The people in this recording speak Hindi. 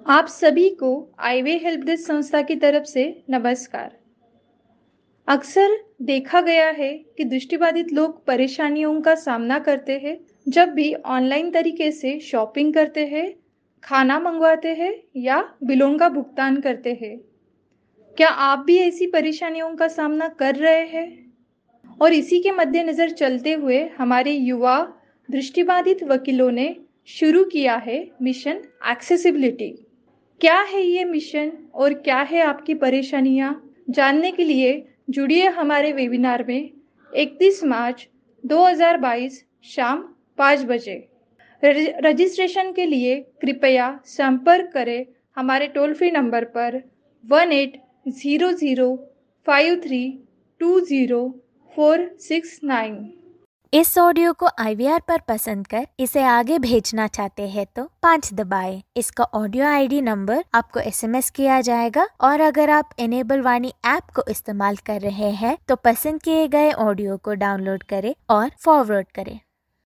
आप सभी को आईवे हेल्प डेस्क संस्था की तरफ से नमस्कार। अक्सर देखा गया है कि दृष्टिबाधित लोग परेशानियों का सामना करते हैं जब भी ऑनलाइन तरीके से शॉपिंग करते हैं, खाना मंगवाते हैं या बिलों का भुगतान करते हैं। क्या आप भी ऐसी परेशानियों का सामना कर रहे हैं? और इसी के मद्देनज़र चलते हुए हमारे युवा दृष्टिबाधित वकीलों ने शुरू किया है मिशन एक्सेसिबिलिटी। क्या है ये मिशन और क्या है आपकी परेशानियाँ? जानने के लिए जुड़िए हमारे वेबिनार में 31 मार्च 2022 शाम 5 बजे। रजिस्ट्रेशन के लिए कृपया संपर्क करें हमारे टोल फ्री नंबर पर 18005320 469। इस ऑडियो को IVR पर पसंद कर इसे आगे भेजना चाहते हैं तो 5 दबाएं। इसका ऑडियो ID नंबर आपको SMS किया जाएगा और अगर आप इनेबल वाणी ऐप को इस्तेमाल कर रहे हैं तो पसंद किए गए ऑडियो को डाउनलोड करें और फॉरवर्ड करें।